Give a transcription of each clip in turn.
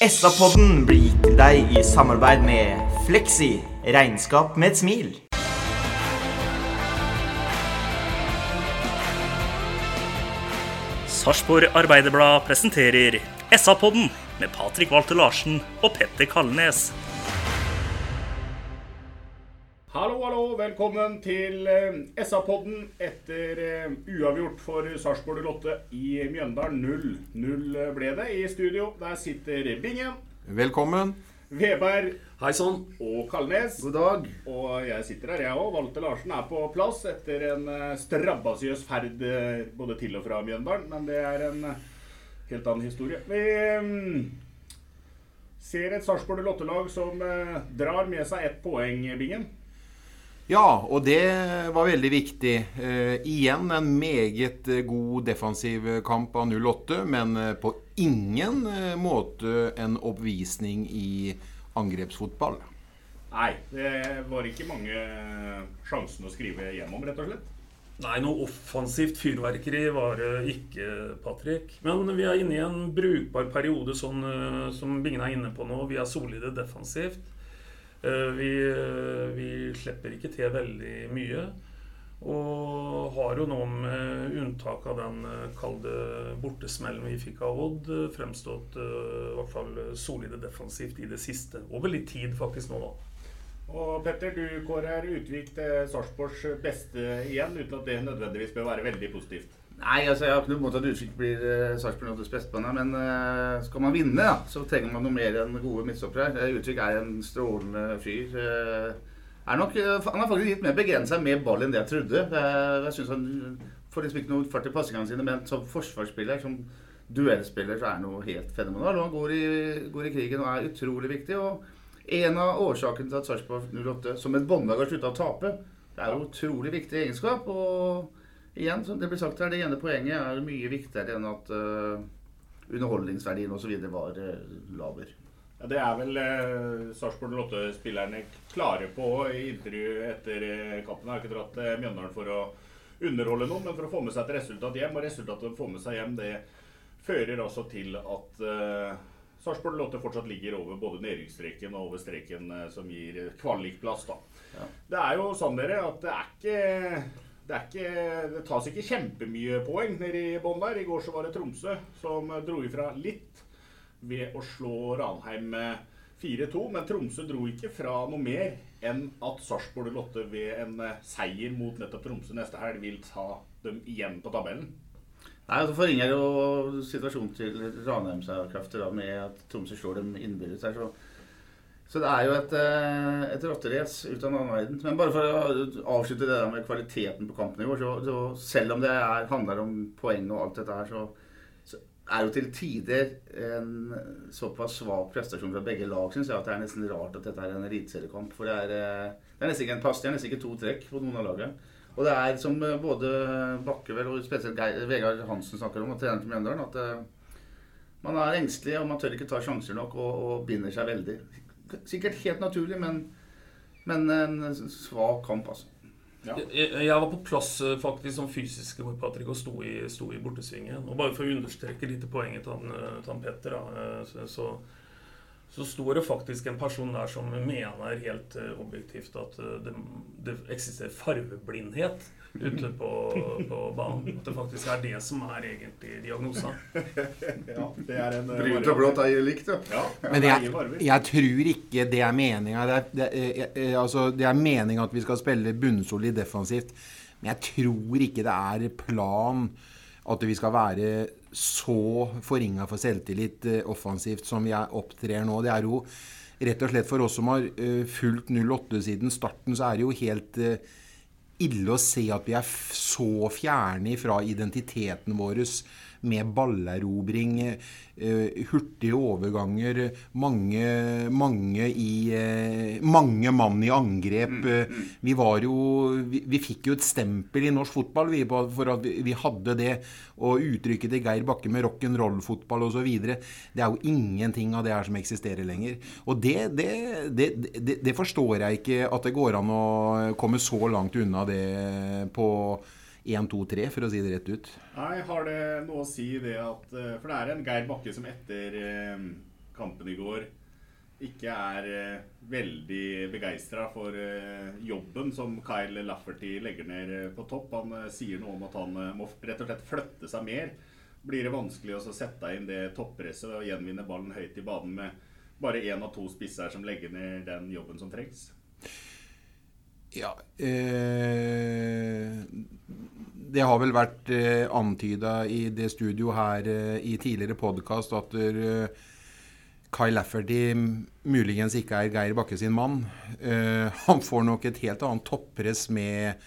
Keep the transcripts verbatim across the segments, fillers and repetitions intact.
S A-podden blir gitt til deg i samarbeid med Flexi, regnskap med et smil. Sarpsborg Arbeiderblad presenterer S A-podden med Patrick Walter Larsen og Petter Kalnes. Hallo, hallo, velkommen til S A-podden etter uavgjort for Sarpsborg Lotte i Mjøndalen. null null ble det i studio. Der sitter Bingen. Velkommen. Veberg. Hei sånn. Og Kalnes. God dag. Og jeg sitter her, jeg også. Walter Larsen er på plass etter en strabasiøs ferd både til og fra Mjøndalen. Men det er en helt annen historie. Vi um, ser et Sarpsborg Lotte-lag som uh, drar med seg ett poeng, Bingen. Ja, og det var veldig viktig. Eh, igjen en meget god defensiv kamp av null åtte, men på ingen måte en oppvisning i angrepsfotball. Nei, det var ikke mange sjansen å skrive hjem om, rett og slett. Nei, noe offensivt fyrverkeri var det ikke, Patrick. Men vi er inne i en brukbar periode, sånn, som Bingen er inne på nå. Vi er solide defensivt. Vi, vi slipper ikke til veldig mye, og har jo nå med unntak av den kalde bortesmellen vi fikk av Odd, fremstått i hvert fall solide defensivt i det siste, over litt tid faktisk nå da. Og Petter, du kårer Utvik til Sarpsborgs beste igjen, uten at det nødvendigvis bør være veldig positivt. Nei, altså jeg har ikke noe måte at Utvik blir uh, Sarpsborg Lottes beste på henne, men uh, skal man vinne, ja, så trenger man noe mer enn gode midtstoppere. Uh, Utvik er en strålende fyr. Uh, er nok, uh, han har faktisk litt mer begrenset med ball enn det jeg trodde. Uh, jeg synes han får liksom ikke noe fart i passingene sine, men som forsvarsspiller, som duellspiller, så er han noe helt fenomenal. Han går i, går i krigen og er utrolig viktig, og en av årsakene til at Sarpsborg null åtte som et båndlag har sluttet å tape, det er jo utrolig viktig egenskap, og igjen, som det blir sagt her, det ene poenget er mye viktigere enn at uh, underholdningsverdien og så videre var uh, laver. Ja, det er vel uh, Sarpsborg Lotte-spillerne klare på i intervju etter uh, kampen. Jeg har ikke dratt uh, Mjøndalen for å underholde noen, men for å få med seg et resultat hjem, og resultatet å få med seg hjem, det fører altså til at uh, Sarpsborg Lotte fortsatt ligger over både nedrykksstreken og over streken uh, som gir kvalikplass da. Ja. Det er jo sånn dere at det er ikke... Det, er ikke, det tas ikke kjempemye poeng nede i bånn der. I går så var det Tromsø som dro ifra litt ved å slå Ranheim fire to. Men Tromsø dro ikke fra noe mer enn at Sarpsborg Lotte ved en seier mot nettopp Tromsø neste helg vil ta dem igjen på tabellen. Nei, så forringer jo situasjonen til Ranheim seg kraftig da, med at Tromsø slår dem innbyrdes her, så Så det er jo et, et rotterace ut av en annen verden. Men bare for å avslutte det der med kvaliteten på kampen i år, så, så selv om det er, handler om poeng og alt dette her, så, så er jo til tider en såpass svak prestasjon fra begge lag, synes jeg, at det er nesten rart at dette er en eliteseriekamp. For det er, det er nesten ikke en pass, det er nesten ikke to trekk på noen av laget. Og det er som både Bakkevel og spesielt Geir, Vegard Hansen snakker om, og treneren til Mjøndalen, at man er engstelig og man tør ikke ta sjanser nok og, og binder seg veldig. Sikkert helt naturlig, men, men en svak kamp, altså. Ja. Jeg, jeg var på plass faktisk som fysisk hvor Patrick og sto i, sto i bortesvingen. Og bare for å understreke litt poenget til han, til han Petter, da, så, så, så står det faktisk en person der som mener helt objektivt at det, det eksisterer farveblindhet ute på, på banen. At det faktisk er det som er egentlig diagnosen. Ja, det er en... Bryt og blått er likt, ja. Ja. Men jeg, jeg tror ikke det er meningen. Det er, det, er, altså, det er meningen at vi skal spille bunnsolid defensivt. Men jeg tror ikke det er plan at vi skal være så forringet for selvtillit offensivt som vi er opptrer nå. Det er jo rett og slett for oss som har fulgt null åtte siden starten, så er det jo helt ille å se at vi er så fjerne fra identiteten vår med ballerobring, hurtige overganger, mange, mange, i, mange mann i angrep. Vi, var jo, vi, vi fikk jo et stempel i norsk fotball vi, for at vi, vi hadde det, og uttrykket til Geir Bakke med rock'n'roll-fotball og så videre. Det er jo ingenting av det her som eksisterer lenger. Og det, det, det, det, det forstår jeg ikke at det går an å komme så langt unna det på en, to, tre, for å si det rett ut. Nei, har det noe å si det at, for det er en Geir Bakke som etter kampen i går ikke er eh, veldig begeistret for eh, jobben som Kyle Lafferty legger ned eh, på topp. Han eh, sier noe om at han eh, må rett og slett flytte seg mer. Blir det vanskelig å så sette inn det toppresset og gjenvinne ballen høyt i banen med bare en av to spisser som legger ned den jobben som trengs? Ja, eh, det har vel vært eh, antydet i det studio her eh, i tidligere podcast at eh, Kyle Lafferty muligens ikke er Geir Bakke sin mann. Eh, han får nok et helt annet toppress med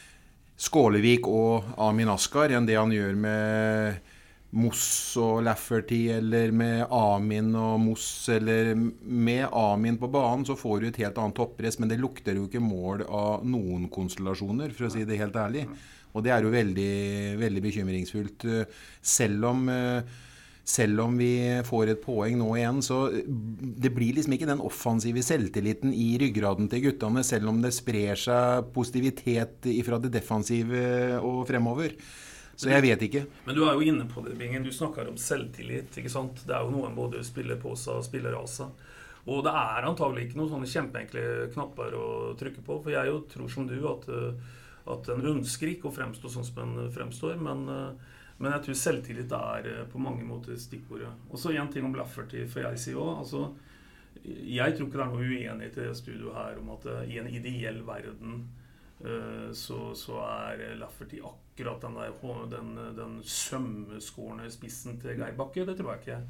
Skålevik og Amin Askar enn det han gjør med Moss og Lafferty, eller med Amin og Moss, eller med Amin på banen, så får du et helt annet toppress, men det lukter jo ikke mål av noen konstellasjoner, for å si det helt ærlig. Og det er jo veldig, veldig bekymringsfullt. Selv om, selv om vi får et poeng nå igjen, så det blir liksom ikke den offensive selvtilliten i ryggraden til guttene, selv om det sprer seg positivitet fra det defensive og fremover. Så jeg vet ikke. Men du er jo inne på det, Bingen. Du snakker om selvtillit, ikke sant? Det er jo noen både spiller på seg og spiller av seg. Og det er antagelig ikke noen sånne kjempeenkle knapper å trykke på, for jeg jo tror som du at, at en ønsker ikke å fremstå sånn som en fremstår, men, men jeg tror selvtillit er på mange måter stikkordet. Og så en ting om Lafferty, for jeg sier også, altså, jeg tror ikke det er noe uenighet i det studioet her om at i en ideell verden så, så er Lafferty akkurat den, der, den, den sømmeskårende spissen til Geir Bakke, det tror jeg ikke.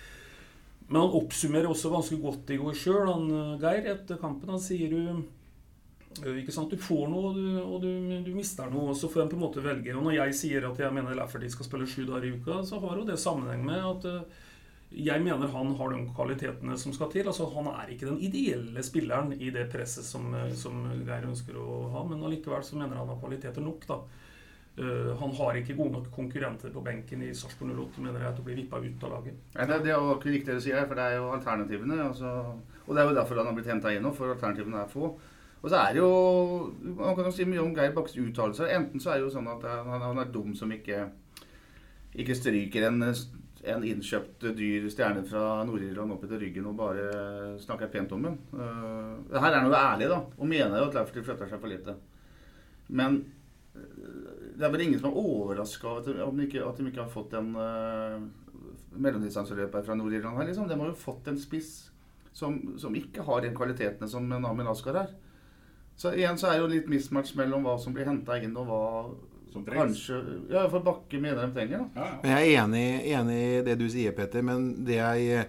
Men han oppsummerer også ganske godt i går selv, han Geir, etter kampen. Han sier du, ikke sant, du får noe du, og du, du mister noe, og så får han på en måte velge. Og når jeg sier at jeg mener Lafferty skal spille sju dager i uka, så har jo det sammenheng med at jeg mener han har de kvalitetene som skal til. Altså, han er ikke den ideelle spilleren i det presset som, som Geir ønsker å ha, men allikevel så mener han har kvaliteter nok da. Uh, han har ikke gode nok konkurrenter på benken i Sarpsborg null åtte, mener jeg, til å bli vippet ut av laget. Nei, det, det er jo ikke riktig det du sier, for det er jo alternativene, altså, og det er jo derfor han har blitt hentet inn nå, for alternativene er få. Og så er det jo, man kan jo si mye om Geir Bakkes uttalelser. Enten så er det jo sånn at han, han er dum som ikke, ikke stryker en en innkjøpt dyr stjerne fra Nord-Irland opp etter ryggen og bare snakker pent om den. Uh, det her er noe ærlig da, og mener jo at Lafferty flytter seg for lite. Men uh, det er vel ingen som er overrasket av at de, om de ikke, at de ikke har fått en uh, mellomdistanseløper fra Nord-Irland her, liksom. De har jo fått en spiss som, som ikke har de kvalitetene som Amin Askar har. Så igjen så er det jo litt mismatch mellom hva som blir hentet inn og hva kanskje, ja, for Bakke mener de trenger da. Ja, ja. Men jeg er enig, enig i det du sier, Petter, men det jeg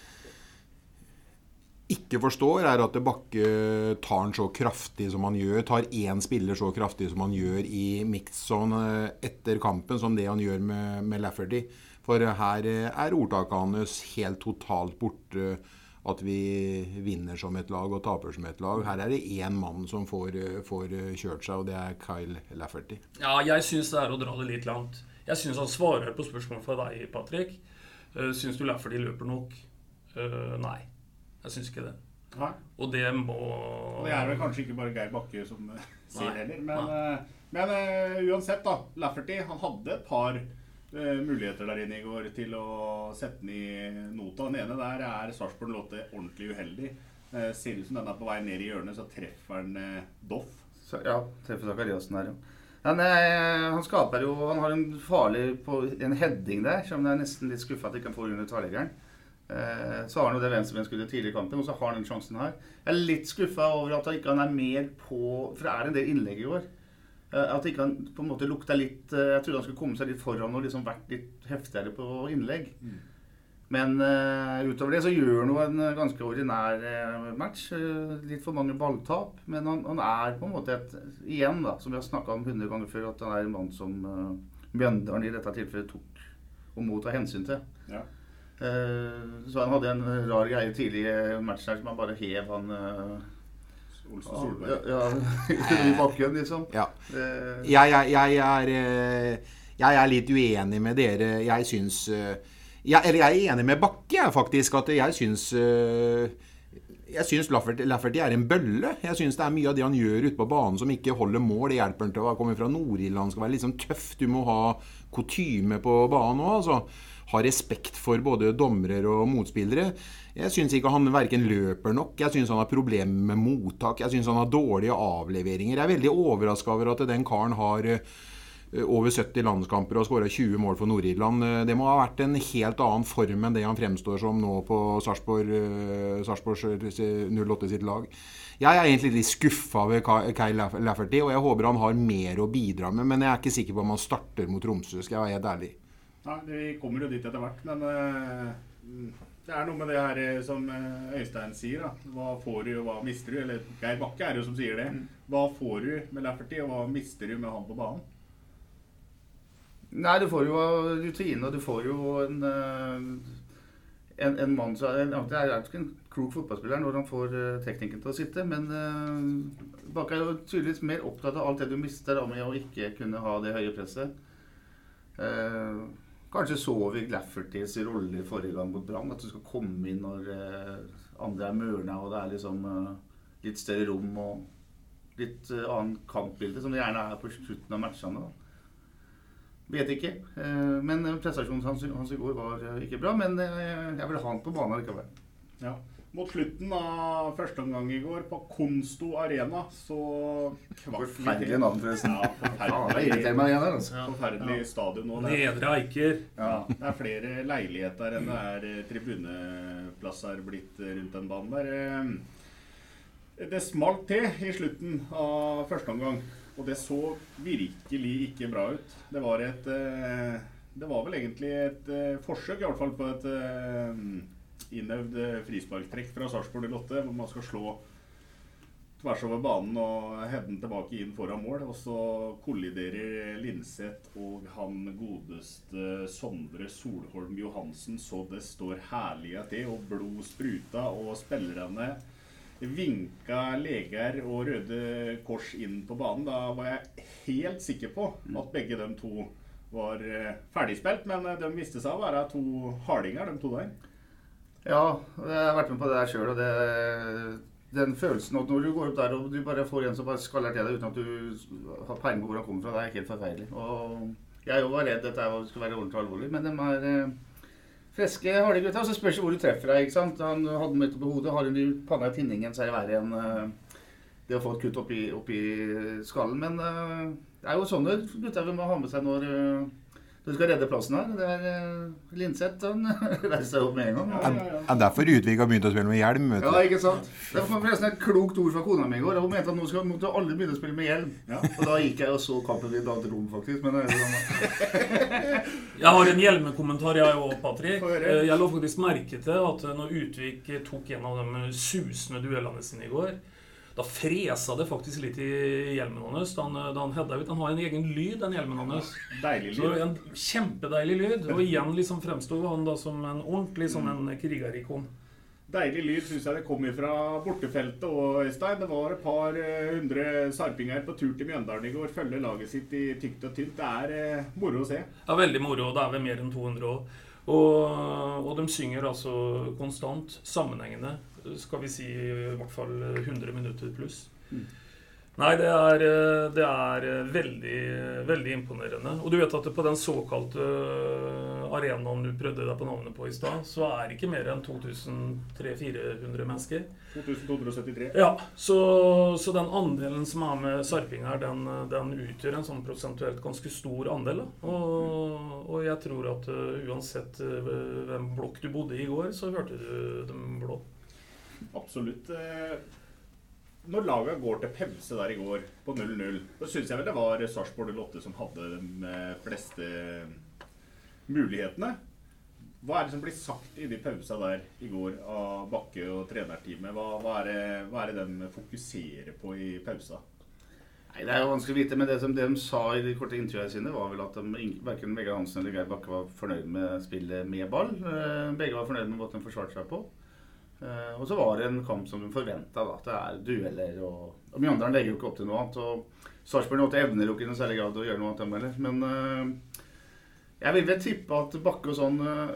ikke forstår er at Bakke tar den så kraftig som han gjør, tar en spiller så kraftig som han gjør i mixzone etter kampen, som det han gjør med, med Lafferty. For her er ordtaket hans helt totalt borte, at vi vinner som et lag og taper som et lag. Her er det en mann som får, får kjørt seg, og det er Kyle Lafferty. Ja, jeg synes det er å dra det litt langt. Jeg synes han svarer på spørsmål fra deg, Patrick. Uh, synes du Lafferty løper nok? Uh, nei, jeg synes ikke det. Nei. Og det må... Det er vel kanskje ikke bare Geir Bakke som uh, sier heller, men, uh, men uh, uansett da, Lafferty, han hadde et par muligheter der inne i går til å sette den i nota. Den ene der er Sarpsborg null åtte ordentlig uheldig. Eh, ser ut som den er på vei ned i hjørnet, så treffer den eh, Doff. Så, ja, treffer Zakariasen her, ja. Han, eh, han skaper jo, han har en farlig på en heading der, som det er nesten litt skuffet at de kan få under tverrleggeren. Eh, så har han jo det venstrebenskuddet tidlig i kampen, og så har han den sjansen her. Jeg er litt skuffet over at han ikke er mer på, for det er en del innlegg i år. At ikke han på en måte lukta litt, jeg trodde han skulle komme seg litt foran og liksom vært litt heftigere på innlegg. Mm. Men uh, utover det så gjør han en ganske ordinær uh, match, uh, litt for mange balltap, men han, han er på en måte et, igjen da, som vi har snakket om hundre ganger før, at han er en mann som uh, Mjøndalen i dette tilfellet tok og må ta hensyn til. Ja. Uh, så han hadde en rar greie tidlig i matchen her som han bare hev han... Uh, Olsen Solberg. Ja, ja, i bakken liksom. Ja. Jeg, jeg, jeg, er, jeg er litt uenig med dere. Jeg synes, jeg, eller jeg er enig med Bakke faktisk, at jeg synes, jeg synes Lafferty, Lafferty er en bølle. Jeg synes det er mye av det han gjør ute på banen som ikke holder mål. Det hjelper til å komme fra Nord-Irland, skal være liksom tøff. Du må ha kutyme på banen også, altså. ha respekt for både dommere og motspillere. Jeg synes ikke han hverken løper nok. Jeg synes han har problemer med mottak. Jeg synes han har dårlige avleveringer. Jeg er veldig overrasket over at den karen har over sytti landskamper og skåret tjue mål for Nord-Irland. Det må ha vært en helt annen form enn det han fremstår som nå på Sarpsborg, Sarpsborgs null åtte sitt lag. Jeg er egentlig litt skuffet over Kyle Lafferty, og jeg håper han har mer å bidra med, men jeg er ikke sikker på om han starter mot Tromsø, skal jeg være helt ærlig. Nei, vi kommer jo dit etter hvert, men uh, det er noe med det her som Øystein sier da. Hva får du og hva mister du? Eller Geir Bakke er jo som sier det. Hva får du med Lafferty og hva mister du med han på banen? Nei, du får jo rutine, og du får jo en, en, en mann som det er ikke en klok fotballspiller når han får teknikken til å sitte, men uh, Bakke er jo tydeligvis mer opptatt av alt det du mister da med å ikke kunne ha det høye presset. Uh, kanskje så vi Laffertys rolle i forrige gang mot Brann, at du skal komme inn når uh, andre er mørne, og det er liksom uh, litt større rom og litt uh, annen kampbilde, som det gjerne er på slutten av matchene da. Vet ikke, men prestasjonen hans, hans i går var ikke bra, men jeg vil ha han på banen likevel. Ja. Mot slutten av første omgang i går på Konsto Arena, så kvart forferdelig navn forresten. Ja, forferdelig, ja, meg igjen, altså. forferdelig ja. Stadion nå. Nedre Eiker. Ja, det er flere leiligheter enn det er tribuneplasser blitt rundt den banen der. Det smalt til i slutten av første omgang. Og det så virkelig ikke bra ut. Det var et, det var vel egentlig et forsøk, i hvert fall på et innøvd frisparktrekk fra Sarpsborg null åtte, hvor man skal slå tvers over banen og heade den tilbake inn foran mål, og så kolliderer Lindseth og han godeste Sondre Solholm Johansen, så det står herlig til, og blod spruta, og spillerne vinka leger og Røde Kors inn på banen. Da var jeg helt sikker på at begge de to var ferdigspilt, men de viste seg å være to hardinger, de to der. Ja, jeg har vært med på det der selv, og det, den følelsen at når du går opp der og du bare får en som bare skaller til deg uten at du har peiling på hvor han kommer fra, det er helt forferdelig. Og jeg var redd dette skulle være ordentlig alvorlig, men de er friske harde gutter, og så spørs hvor du treffer deg, ikke sant? Han hadde den midt på hodet, har en panna i tinningen, så er det verre enn uh, det å få et kutt opp i, opp i skallen. Men uh, det er jo sånne gutter vi må ha med seg når uh, du skal redde plassen her. Det er uh, Lindseth, han reiser seg opp med en gang. Ja, ja, ja. Er derfor Utvik har begynt å spille med hjelm, vet du? Ja, ikke sant? Det var forresten et klokt ord fra kona mi i går, og hun mente at nå skal måtte alle begynne å spille med hjelm. Ja. Og da gikk jeg og så kampen i et annet rom, faktisk, men det er sånn. Jeg har en hjelmekommentar, jeg og Patrick. Jeg lå faktisk merke til at når Utvik tok en av de susende duellene sine i går, da fresa det faktisk litt i hjelmen hans. Da han, da han hedda ut, han har en egen lyd, den hjelmen hans. Deilig lyd. Så en kjempedeilig lyd. Og igjen liksom fremstod han da som en ordentlig sånn en krigerikon. Deilig lyd synes jeg det kom fra bortefeltet og Øystein. Det var et par hundre sarpinger på tur til Mjøndalen i går. Følger laget sitt i tykt og tynt. Det er eh, moro å se. Ja, veldig moro. Det er vel mer enn to hundre år. Og, og de synger altså konstant, sammenhengende, skal vi si i hvert fall hundre minutter pluss. Mm. Nei, det er, det er veldig, veldig imponerende. Og du vet at på den såkalte arenaen du prøvde deg på navnet på i sted, så er det ikke mer enn to tusen tre til fire hundre mennesker. to tusen to hundre syttitre. Ja, så, så den andelen som er med sarpinger, den, den utgjør en sånn prosentuelt ganske stor andel. Og, og jeg tror at uh, uansett uh, hvem blokk du bodde i i går, så hørte du dem blå. Absolutt. Når laget går til pause der i går på null null, så synes jeg vel det var Sarpsborg null åtte som hadde de fleste mulighetene. Hva er det som blir sagt i de pausa der i går av Bakke og trenerteamet? Hva, hva, er det, hva er det de fokuserer på i pausa? Nei, det er jo vanskelig å vite, men det som de sa i de korte intervjuene sine var vel at de, hverken Vegard Hansen eller Geir Bakke var fornøyd med spillet med ball. Begge var fornøyd med måten de forsvarte seg på. Uh, og så var det en kamp som de forventet da, at det er dueller og, og Mjøndalen legger jo ikke opp til noe annet og Sarpsborg null åtte evner jo ikke i noe særlig grad å gjøre noe annet dem heller, men uh, jeg vil vel tippe at Bakke og sånn uh,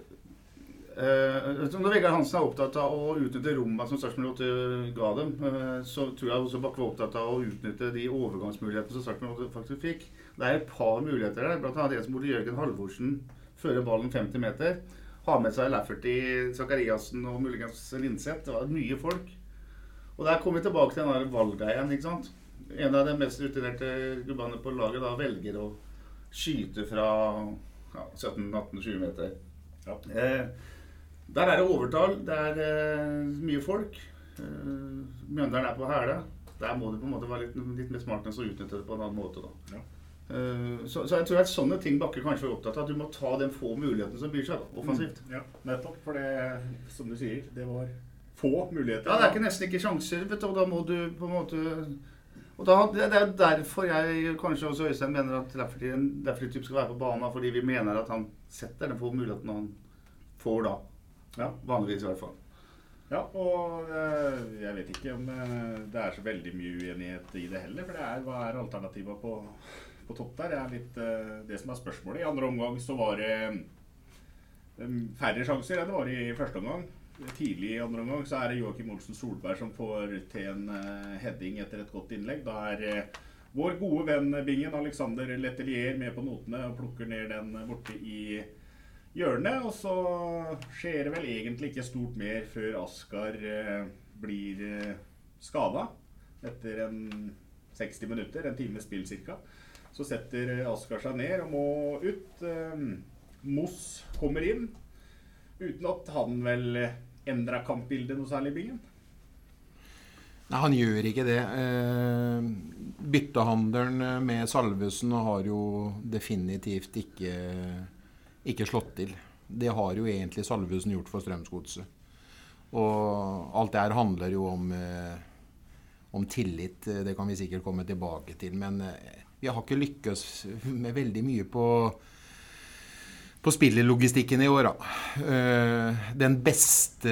uh, når Vegard Hansen er opptatt av å utnytte rommet som Sarpsborg null åtte ga dem, uh, så tror jeg også Bakke var opptatt av å utnytte de overgangsmulighetene som Sarpsborg null åtte faktisk fikk. Det er et par muligheter der, blant annet en som burde Jørgen Halvorsen fører ballen femti meter, har med seg Lafferty, Zakariasen og muligens Lindseth. Det var mye folk. Og der kom vi tilbake til den der valggeien, ikke sant? En av de mest rutinerte gubbene på laget da velger å skyte fra ja, sytten atten tjue meter. Ja. Eh, der er det overtall, det er eh, mye folk. Eh, Mjøndalen er på hæle. Der må du på en måte være litt, litt mer smart enn så utnytte det på en annen måte da. Ja. Eh, så, så jeg tror at sånne ting Bakke kanskje var opptatt av, at du må ta den få mulighetene som byr seg da, offensivt. Mm, ja, nettopp, for det, som du sier, det var få muligheter. Ja, det er ikke nesten ikke sjanser, vet du, og da må du på en måte... Og da, det er derfor jeg kanskje også Øystein mener at Lafferty typ skal være på banen, fordi vi mener at han setter den få muligheten han får da. Ja, vanligvis i hvert fall. Ja, og øh, jeg vet ikke om øh, det er så veldig mye uenighet i det heller, for det er, hva er alternativet på, på topp der? Det er litt øh, det som er spørsmålet. I andre omgang så var det øh, færre sjanser enn det var i første omgang. Tidlig i andre omgang så er det Joakim Olsen Solberg som får til en uh, heading etter et godt innlegg. Da er uh, vår gode venn Bingen, Alexander Letelier, med på notene og plukker ned den borte i hjørnet. Og så skjer det vel egentlig ikke stort mer før Askar uh, blir uh, skadet etter en seksti minutter, en time spill cirka. Så setter Askar seg ned og må ut. Uh, Moss kommer inn, uten at han vel endret kampbildet noe særlig i Bingen? Nei, han gjør ikke det. Eh, byttehandelen med Salvesen har jo definitivt ikke, ikke slått til. Det har jo egentlig Salvesen gjort for Strømsgodset. Og alt det her handler jo om, eh, om tillit. Det kan vi sikkert komme tilbake til. Men eh, vi har ikke lykkes med veldig mye på på spillerlogistikken i år da. Den beste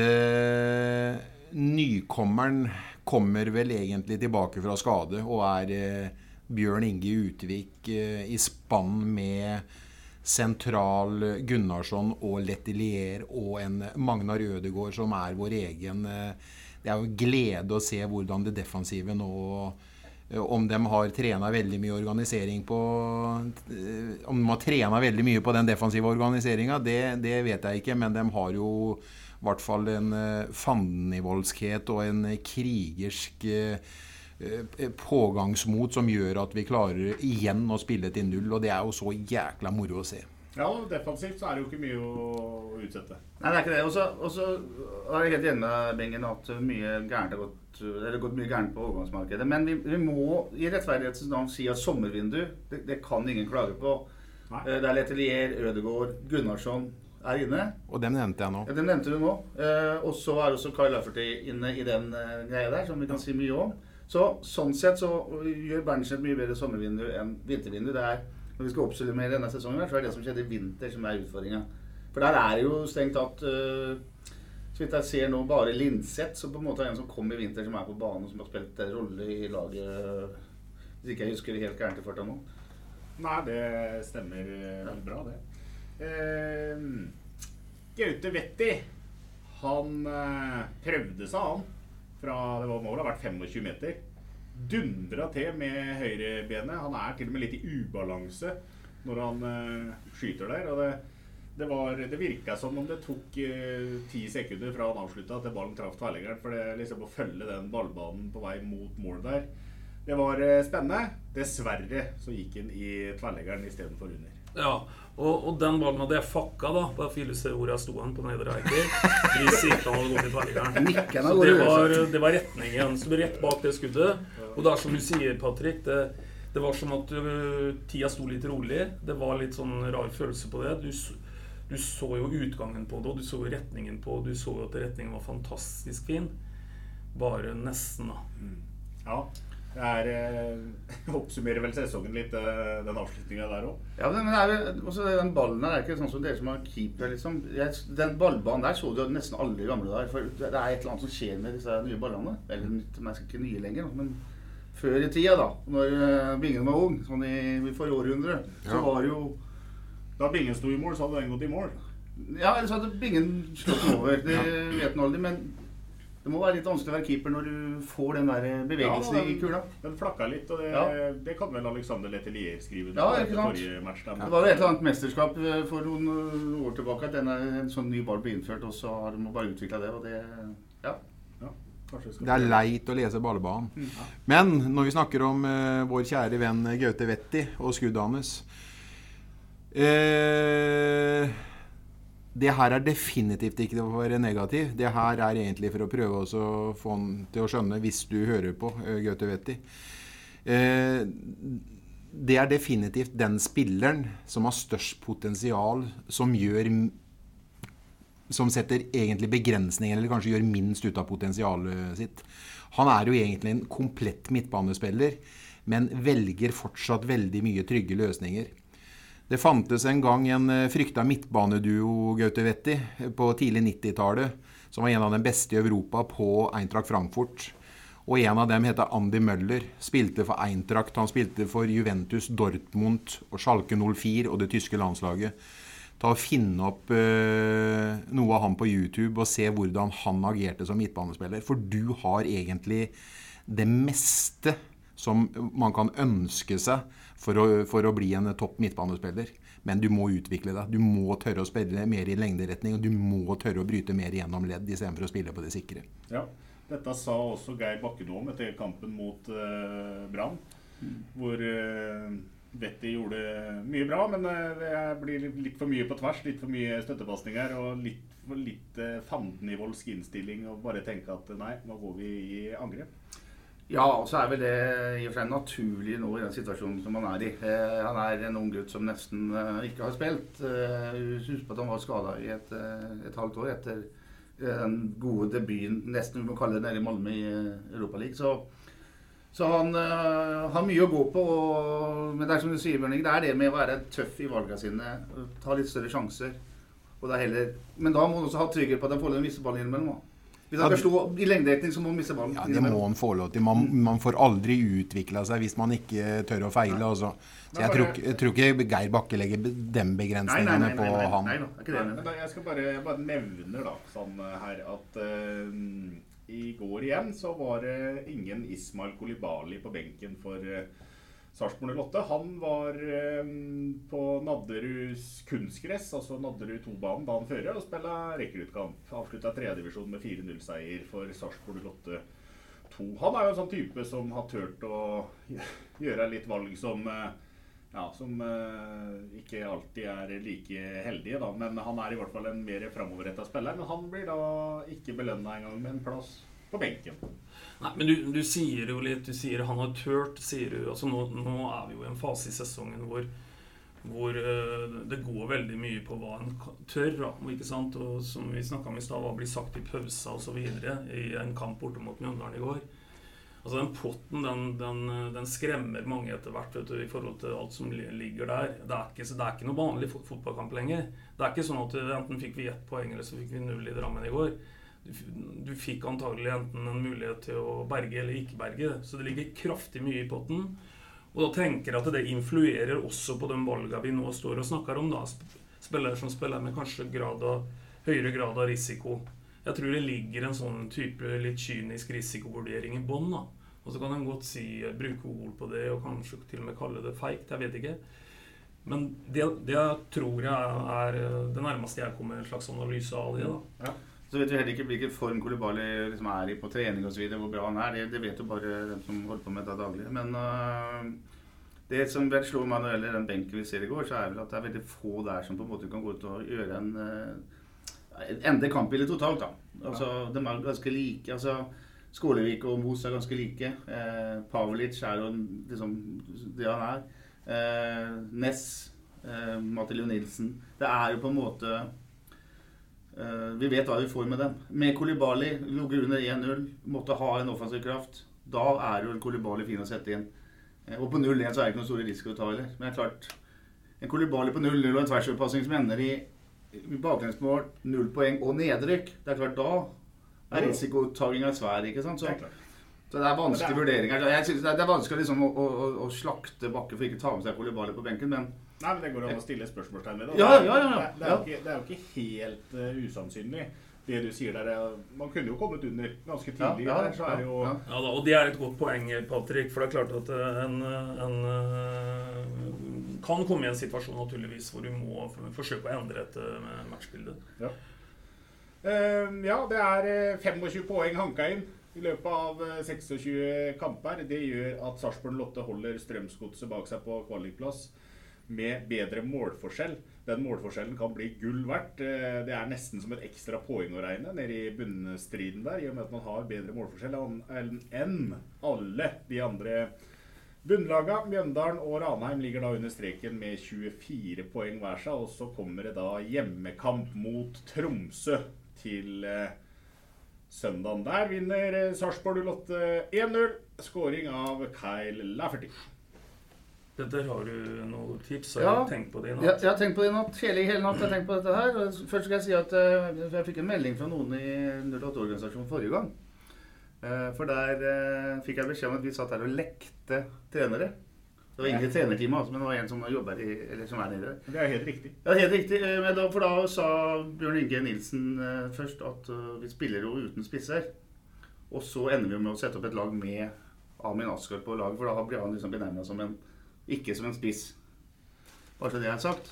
nykommeren kommer vel egentlig tilbake fra skade og er Bjørn Inge Utvik i spann med Sentral, Gunnarsson og Letelier og en Magnar Ødegård som er vår egen. Det er jo glede å se hvordan det defensive nå, om de har trenet veldig mye organisering på, om de har trenet veldig mye på den defensive organiseringen, det, det vet jeg ikke, men de har jo i hvert fall en fandenivoldskhet og en krigersk pågangsmot som gjør at vi klarer igjen å spille til null, og det er jo så jækla moro å se. Ja, defensivt så er det jo ikke mye å utsette. Nei, det er ikke det. Og så er jeg helt enig med Bengen at mye gærent har gått, eller gått mye gærent på overgangsmarkedet. Men vi, vi må i rettferdighetens navn si at sommervindu, det, det kan ingen klage på. Nei. Det er Letelier, Ødegård, Gunnarsson er inne. Og dem nevnte jeg nå. Ja, dem nevnte du nå. Eh, og så er også Kyle Lafferty inne i den uh, greia der, som vi kan si mye om. Så sånn sett så gjør Berntsen et mye bedre sommervindu enn vintervindu. Det er, når vi skal oppsummere denne sesongen, så er det det som skjedde i vinter som er utfordringen. For der er jo stengt at, uh, så vidt jeg ser nå, bare Lindseth, som på en måte er en som kom i vinter, som er på banen, som har spilt en rolle i laget, hvis ikke jeg husker det helt gærent i farta nå. Nei, det stemmer veldig bra, det. Eh, Gaute Vetti, han eh, prøvde seg han, fra, det var, må vel ha vært tjuefem meter, dundret til med høyrebenet. Han er til og med litt i ubalanse når han uh, skyter der, og det, det, var, det virket som om det tok uh, ti sekunder fra han avsluttet til ballen traff tverrleggeren, for det liksom å følge den ballbanen på vei mot mål der. Det var uh, spennende. Dessverre så gikk han i tverrleggeren i stedet for under. Ja, og, og den ballen hadde jeg fakka da, på Fylse hvor jeg stod han på nedre eiker. Vi sikta han og gått i tverrleggeren. Så det var, det var retningen, så det var rett bak det skuddet. Og det er som du sier, Patrick, det, det var som at uh, tida sto litt rolig. Det var litt sånn rar følelse på det. Du, du så jo utgangen på det, og du så jo retningen på det. Du så jo at retningen var fantastisk fin. Bare nesten da. Ja. Det er, eh, oppsummerer vel sesongen litt, eh, den avslutningen der også. Ja, men det er, også den ballen der er ikke sånn som dere som har keeper, liksom. Jeg, den ballbanen der så du nesten alle gamle der, for det er et eller annet som skjer med disse nye ballene. Eller de er ikke nye lenger, men før i tida da, når Bingen var ung, sånn i, i forrige århundre, så var det jo... Da Bingen stod i mål, så hadde den gått i mål. Ja, eller så hadde Bingen slått den over, det vet den aldri, men det må være litt vanskelig å være keeper når du får den der bevegelsen ja, den, i kula. Den flakka litt, og det, ja. det kan vel Alexander Letelier skrive ja, ikke sant? Match, der, det var jo et eller annet mesterskap for noen år tilbake at denne, en sånn ny ball ble innført, og så har de bare utviklet det, og det, ja. ja det er leit å lese ballbanen. Mm. Ja. Men når vi snakker om uh, vår kjære venn Gaute Vetti og skuddet hans, uh, det her er definitivt ikke for å være negativ. Det her er egentlig for å prøve å få han til å skjønne hvis du hører på uh, Gaute Vetti. Uh, det er definitivt den spilleren som har størst potensial, som gjør som setter egentlig begrensninger, eller kanskje gjør minst ut av potensialet sitt. Han er jo egentlig en komplett midtbanespiller, men velger fortsatt veldig mye trygge løsninger. Det fantes en gang en frykta midtbaneduo, Gaute Vetti, på tidlig nittitallet, som var en av de beste i Europa på Eintracht Frankfurt. Og en av dem heter Andy Möller, spilte for Eintracht, han spilte for Juventus, Dortmund og Schalke null fire og det tyske landslaget. Ta og finne opp uh, noe av han på YouTube og se hvordan han agerte som midtbanespiller. For du har egentlig det meste som man kan ønske seg for å, for å bli en topp midtbanespiller. Men du må utvikle deg. Du må tørre å spille mer i lengderetning, og du må tørre å bryte mer gjennom ledd i stedet for å spille på det sikre. Ja, dette sa også Geir Bakkenåm etter kampen mot uh, Brann, mm. hvor uh, Vetti gjorde mye bra, men uh, det blir litt for mye på tvers, litt for mye støttepasninger og litt for litt uh, fandenivoldsk innstilling, og bare tenke at nei, nå går vi i angrep. Ja, og så er vel det i og for seg naturlig nå i den situasjonen som han er i. Eh, han er en ung gutt som nesten eh, ikke har spilt. Eh, husk på at han var skadet i et, eh, et halvt år etter eh, den gode debuten, nesten vi må kalle det nede i Malmö i eh, Europa League. Så, så han eh, har mye å gå på, og, men det er som du sier, Bjørning, det er det med å være tøff i valgene sine, ta litt større sjanser. Og det er heller, men da må han også ha trygghet på at han får en visse ball innimellom. Hvis han skal slå i lengderetning, så må han misse ballen. Ja, det må han få lov til. Man, man får aldri utvikle seg hvis man ikke tør å feile. Altså. Så jeg tror, jeg tror ikke Geir Bakke legger den begrensningene på han. Nei, nei, nei, nei, nei, nei. Jeg skal bare, jeg bare nevne da, sånn her, at uh, i går igjen så var det ingen Ismail Coulibaly på benken for uh, Sarpsborg null åtte. Han var um, på Nadderuds kunstgress, altså Nadderud to-banen, dagen før, og spillet rekruttkamp. Avsluttet tredje divisjon med fire null seier for Sarpsborg null åtte to. Han er jo en sånn type som har tørt å gjøre litt valg som, ja, som uh, ikke alltid er like heldige, da. Men han er i hvert fall en mer fremoverrettet spiller, men han blir da ikke belønnet en gang med en plass på benken. Nei, men du, du sier jo litt, du sier han har tørt, sier du, altså nå, nå er vi jo i en fase i sesongen hvor, hvor uh, det går veldig mye på hva en tør, da, ikke sant, og som vi snakket om i sted, hva blir sagt i pausa og så videre, i en kamp borte mot Mjøndalen i går. Altså den potten, den, den, den skremmer mange etter hvert, vet du, i forhold til alt som ligger der. Det er ikke, det er ikke noe vanlig fotballkamp lenger. Det er ikke sånn at enten fikk vi ett poeng, eller så fikk vi null i Drammen i går. Du fikk antagelig enten en mulighet til å berge eller ikke berge, så det ligger kraftig mye i potten. Og da tenker jeg at det influerer også på den valget vi nå står og snakker om, da. Spillere som spiller med kanskje grad av, høyere grad av risiko. Jeg tror det ligger en sånn type litt kynisk risikovurdering i bånd, da. Og så kan en godt si, bruke ord på det, og kanskje til og med kalle det feigt, jeg vet ikke. Men det, det tror jeg er det nærmeste jeg kommer en slags analyse av det, da. Ja. Så vet vi heller ikke hvilken form Coulibaly liksom er i på trening og så videre, hvor bra han er. Det, det vet jo bare dem som holder på med det daglig. Men uh, det som vel slår meg når det gjelder den benken vi ser i går, så er vel at det er veldig få der som på en måte kan gå ut og gjøre en uh, ende kampbildet totalt, da. Altså, de er ganske like. Altså, Skålevik og Mos er ganske like. Uh, Pavlic er jo liksom det han er. Uh, Ness, uh, Matilio Nilsen. Det er jo på en måte... Uh, vi vet hva vi får med dem. Med Coulibaly, logger under en null, måtte ha en offensiv kraft. Da er jo Coulibaly fin å sette inn. Uh, og på null en så er det ikke noen store risker å ta heller. Men det er klart, en Coulibaly på null null og en tversoverpassing som ender i, i baklengsmål, null poeng og nedrykk. Det er klart, da er risikotaginga svær, ikke sant? Så, så det er vanskelige vurderinger. Jeg synes det er vanskelig liksom, å, å, å slakte Bakke for ikke ta med seg Coulibaly på benken, men nei, men det går an å stille spørsmålstegn ved det. Ja, ja, ja, ja. Det, det, er jo ikke, det er jo ikke helt uh, usannsynlig. det du sier der, er, man kunne jo kommet under ganske tidlig ja, ja, der, så er det jo... ja, Ja, da, og det er et godt poeng, Patrick, for det er klart at en, en kan komme i en situasjon naturligvis hvor du må forsøke å endre et matchbilde. Ja. Uh, ja, det er tjuefem poeng hanka inn i løpet av tjueseks kamper. Det gjør at Sarpsborg Lotte holder Strømsgodset bak seg på kvalikplass med bedre målforskjell. Den målforskjellen kan bli gull verdt. Det er nesten som et ekstra poeng å regne nede i bunnstriden der, i og med at man har bedre målforskjell enn alle de andre bunnlaga. Mjøndalen og Ranheim ligger da under streken med tjuefire poeng hver seg, og så kommer det da hjemmekamp mot Tromsø til søndagen. Der vinner Sarpsborg Lotte én null, scoring av Kyle Lafferty. Dette har du noen tips, har Ja. du tenkt på det i natt? Ja, jeg har tenkt på det i natt, hele, hele natt har jeg tenkt på dette her. Og først skal jeg si at uh, jeg fikk en melding fra noen i null åtte-organisasjonen forrige gang. Uh, for der uh, fikk jeg beskjed om at vi satt her og lekte trenere. Det var ingen trenerteam, altså, men det var en som jobber i, eller som er nede. Det er helt riktig. Ja, helt riktig. Uh, men da, for da sa Bjørn Inge Nilsen uh, først at uh, vi spiller jo uten spisser. Og så ender vi med å sette opp et lag med Amin Asgaard på laget, for da blir han liksom benevnet som en ikke som en spiss. Bare så det er sagt.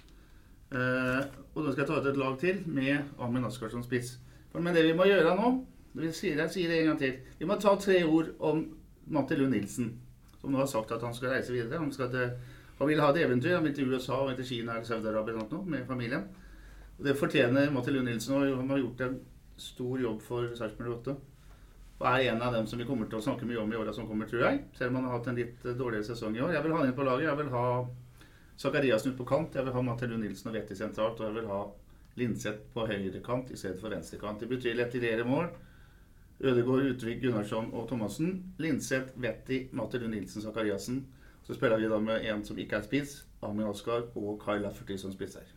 Uh, og da skal jeg ta ut et lag til med Amin Asgaard som spiss. Men det vi må gjøre nå, det vil si, jeg sier det en gang til, vi må ta tre ord om Matti Lund Nilsen, som nå har sagt at han skal reise videre. Han, skal til, han vil ha et eventyr, han vil til U S A, han vil til Kina eller Saudi-Arabia eller noe med familien. Og det fortjener Matti Lund Nilsen, og han har gjort en stor jobb for Sarpsborg Lotte. Og er en av dem som vi kommer til å snakke mye om i året som kommer, tror jeg. Selv om han har hatt en litt dårligere sesong i år. Jeg vil ha han inn på laget, jeg vil ha Zakariasen ut på kant, jeg vil ha Matti Lund Nilsen og Vetti sentralt, og jeg vil ha Lindseth på høyre kant i stedet for venstre kant. Det betyr lettere mål. Ødegård, Utvik, Gunnarsson og Thomassen. Lindseth, Vetti, Matti Lund Nilsen, Zakariasen. Så spiller vi da med en som ikke er spiss, Amin Asgaard og Kyle Lafferty som spisser.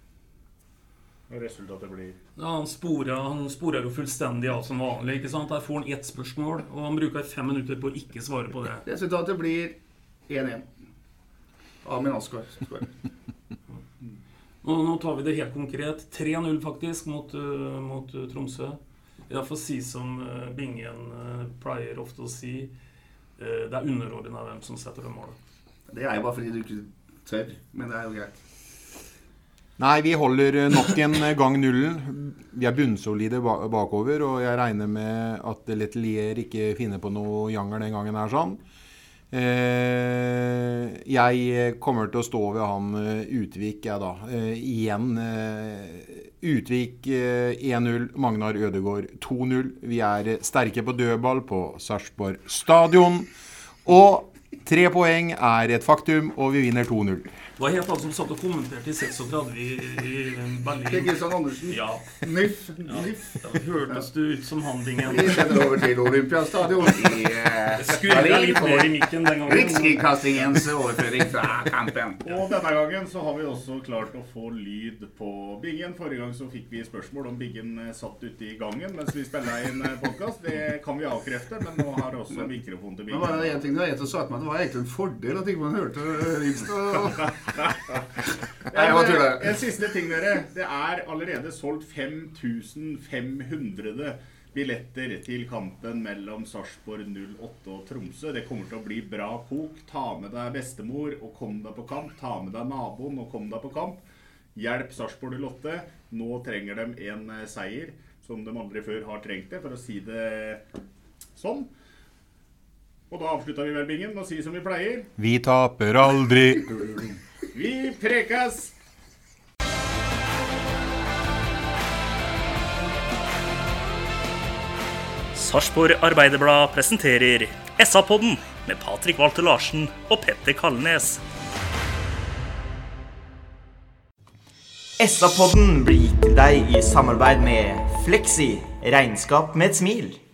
Og resultatet blir... Ja, han sporer, han sporer jo fullstendig av som vanlig, ikke sant? Der får han ett spørsmål, og han bruker fem minutter på å ikke svare på det. Resultatet blir én én. Amin Asgaard svarer. Nå, nå tar vi det helt konkret. tre null faktisk mot, uh, mot uh, Tromsø. Jeg får si som uh, Bingen uh, pleier ofte å si, uh, det er underordnet av hvem som setter det målet. Det er jo bare fordi du ikke tør, men det er jo greit. Nei, vi holder nok en gang nullen. Vi er bunnsolide bakover, og jeg regner med at Letelier ikke finner på noe janger den gangen her sånn. Eh, jeg kommer til å stå ved han Utvik, ja da. Eh, igjen, eh, Utvik eh, én null, Magnar Ødegård to null. Vi er sterke på dødball på Sarpsborg stadion, og tre poeng er et faktum, og vi vinner to null. Det var helt alt som satt og kommenterte i seksogtredve i, i Berlin. Kristian Andersen. Ja. Nyff. Ja. Nyff. Da hørtes du ut som han, Bingen. Vi sender over til Olympiastadion i uh, Skurret litt mer i mikken den gangen. Rikskringkastingens overføring fra kampen. Og denne gangen så har vi også klart å få lyd på Bingen. Forrige gang så fikk vi spørsmål om Bingen satt ute i gangen mens vi spiller inn podcast. Det kan vi avkrefte, men nå har også mikrofon til Bingen. Men bare en ting du har gitt og sagt meg, det var egentlig en fordel at ikke man hørte Rikstad. Nei, en, en siste ting dere, det er allerede solgt fem tusen fem hundre billetter til kampen mellom Sarpsborg null åtte og Tromsø. Det kommer til å bli bra kok. Ta med deg bestemor og kom deg på kamp. Ta med deg naboen og kom deg på kamp. Hjelp Sarpsborg null åtte. Nå trenger de en seier som de aldri før har trengt det, for å si det sånn. Og da avslutter vi vel Bingen med å si som vi pleier. Vi taper aldri. Vi prekas! Sarpsborg Arbeiderblad presenterer S A-podden med Patrick Walter Larsen og Petter Kalnes. S A-podden blir gitt til deg i samarbeid med Flexi, regnskap med et smil.